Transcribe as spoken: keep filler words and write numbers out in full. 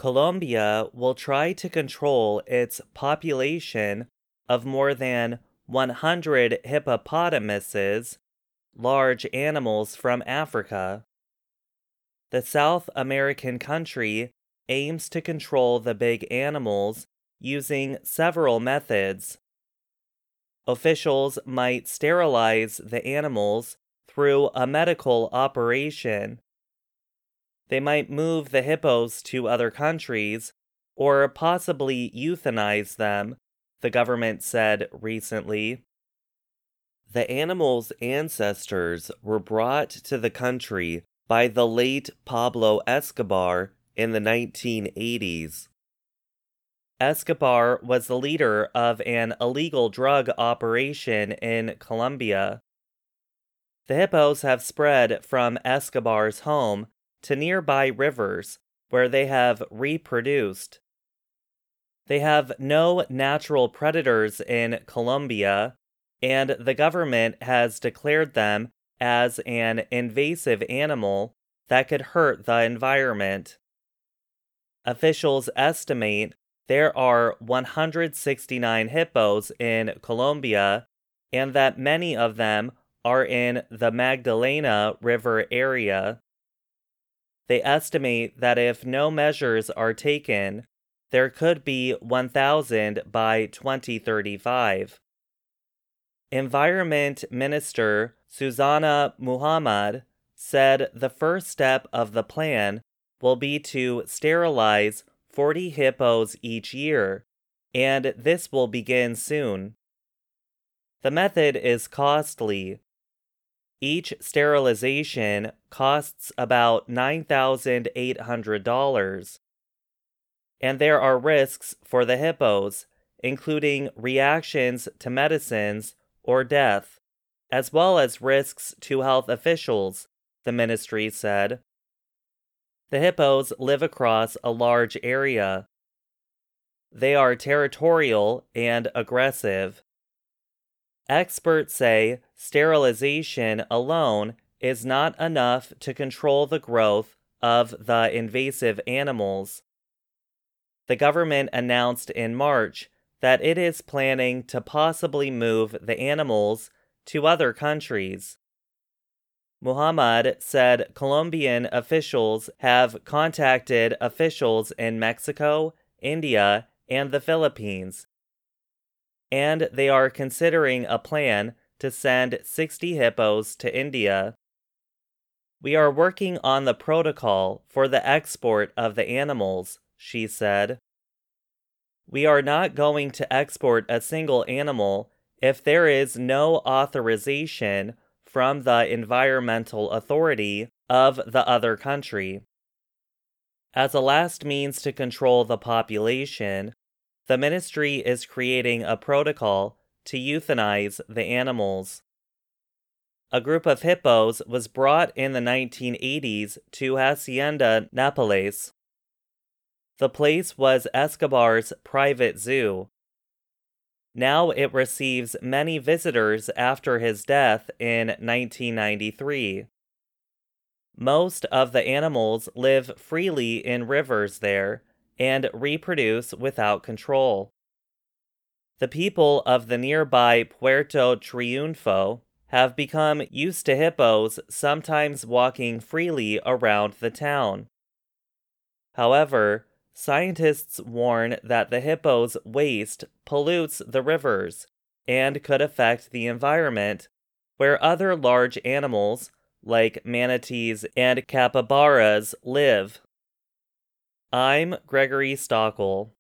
Colombia will try to control its population of more than one hundred hippopotamuses, large animals from Africa. The South American country aims to control the big animals using several methods. Officials might sterilize the animals through a medical operation. They might move the hippos to other countries or possibly euthanize them, the government said recently. The animals' ancestors were brought to the country by the late Pablo Escobar in the nineteen eighties. Escobar was the leader of an illegal drug operation in Colombia. The hippos have spread from Escobar's home to nearby rivers, where they have reproduced. They have no natural predators in Colombia, and the government has declared them as an invasive animal that could hurt the environment. Officials estimate there are one hundred sixty-nine hippos in Colombia, and that many of them are in the Magdalena River area. They estimate that if no measures are taken, there could be one thousand by twenty thirty-five. Environment Minister Susana Muhammad said the first step of the plan will be to sterilize forty hippos each year, and this will begin soon. The method is costly. Each sterilization costs about nine thousand eight hundred dollars. And there are risks for the hippos, including reactions to medicines or death, as well as risks to health officials, the ministry said. The hippos live across a large area. They are territorial and aggressive. Experts say sterilization alone is not enough to control the growth of the invasive animals. The government announced in March that it is planning to possibly move the animals to other countries. Muhammad said Colombian officials have contacted officials in Mexico, India, and the Philippines, and they are considering a plan to send sixty hippos to India. We are working on the protocol for the export of the animals, she said. We are not going to export a single animal if there is no authorization from the environmental authority of the other country. As a last means to control the population, the ministry is creating a protocol to euthanize the animals. A group of hippos was brought in the nineteen eighties to Hacienda Nápoles. The place was Escobar's private zoo. Now it receives many visitors after his death in nineteen ninety-three. Most of the animals live freely in rivers there and reproduce without control. The people of the nearby Puerto Triunfo have become used to hippos sometimes walking freely around the town. However, scientists warn that the hippo's waste pollutes the rivers and could affect the environment where other large animals like manatees and capybaras live. I'm Gregory Stockel.